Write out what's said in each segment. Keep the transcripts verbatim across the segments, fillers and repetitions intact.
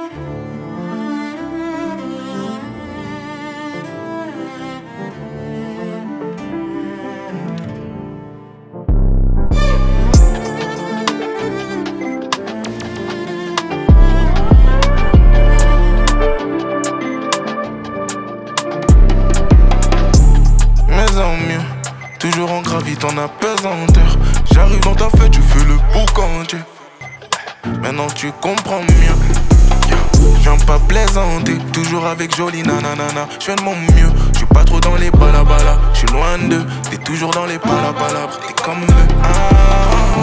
Toujours en gravite en apesanteur. J'arrive dans ta fête, je fais le boucantier. Maintenant tu comprends mieux. Je viens pas plaisanter, toujours avec jolie nanana. Je fais de mon mieux, je suis pas trop dans les balabala. Je suis loin d'eux, t'es toujours dans les palapalabres. T'es comme le ah.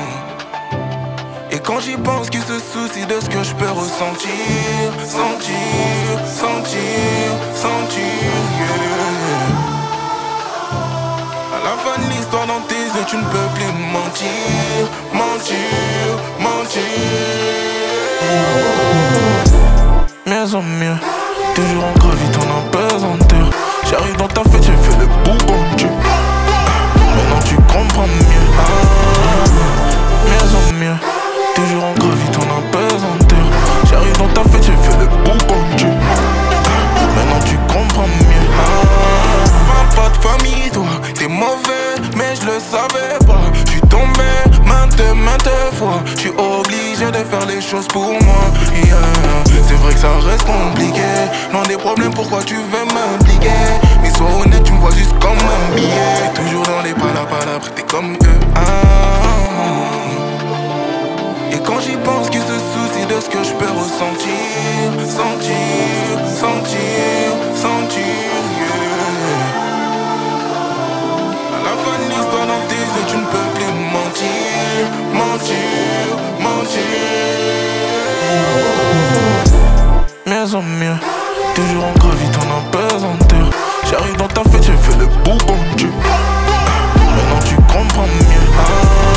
Et quand j'y pense qu'ils se soucient de ce que je peux ressentir. Sentir, sentir, sentir, yeah. À la fin de l'histoire dans tes yeux tu ne peux plus mentir. Mentir, mentir. Mieux en mieux, toujours en gravite en apesanteur. J'arrive dans ta fête, j'ai fait le bourbon Dieu. Maintenant tu comprends mieux. Ah. Mieux en mieux, toujours en gravite en apesanteur. J'arrive dans ta fête, j'ai fait le bourbon Dieu. Maintenant tu comprends mieux. Ah. Parle pas de famille toi, t'es mauvais, mais je le savais pas. J'suis tombé maintes et maintes fois. J'suis obligé de faire les choses pour moi, yeah. C'est vrai que ça reste compliqué. Non des problèmes, pourquoi tu veux m'impliquer? Mais sois honnête, tu me vois juste comme un billet. Toujours dans les palapalabres, t'es comme eux, ah. Et quand j'y pense qu'ils se soucient de ce que je peux ressentir. Sentir, sentir, sentir, yeah. À la fin de l'histoire dans tes yeux tu ne peux plus mentir. Mentir, mentir. Mieux en mieux, toujours en gravite en apesanteur. J'arrive dans ta fête, j'ai fait le bourbon Dieu. Maintenant tu comprends mieux, ah.